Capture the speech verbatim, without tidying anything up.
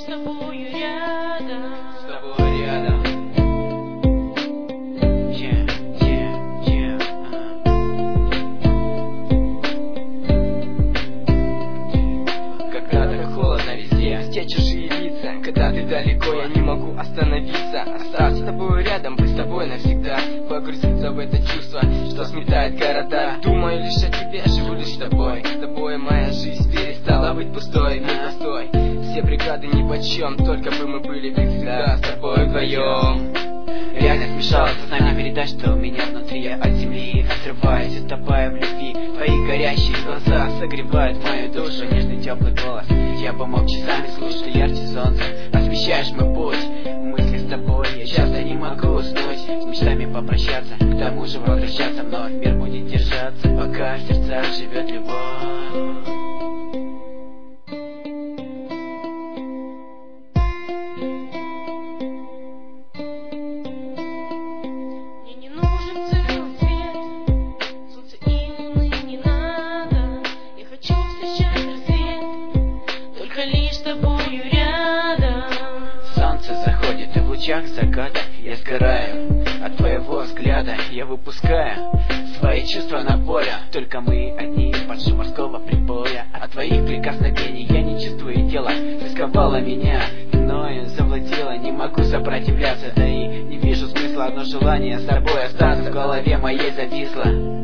с тобою рядом. С тобой рядом. Yeah, yeah, yeah, uh. Когда так холодно везде, везде чужие лица. Когда ты далеко, я не могу остановиться. Остаться с тобой рядом, быть с тобой навсегда. Погрузиться в это чувство, что сметает города. Думаю лишь о тебе, живу лишь с тобой. С тобой моя жизнь перестала быть пустой, не простой. Все преграды нипочем, только бы мы были всегда с тобой вдвоем. Реальность мешала сознание передать, что у меня внутри. Я от земли отрываюсь, утопая в любви. Твои горящие глаза согревают мою душу. Нежный теплый голос, я бы мог часами слушать. Ты ярче солнца, освещаешь мой путь. В мыслях с тобой я часто не могу уснуть. С мечтами попрощаться, к тому же возвращаться. Вновь мир будет держаться, пока в сердцах живет любовь. Лишь с тобою рядом. Солнце заходит, и в лучах заката я сгораю от твоего взгляда. Я выпускаю свои чувства на поле. Только мы одни под шум морского прибоя. От твоих прикосновений я не чувствую тела. Ты сковала меня, мною завладела. Не могу сопротивляться, да и не вижу смысла. Одно желание с тобой остаться в голове моей зависло.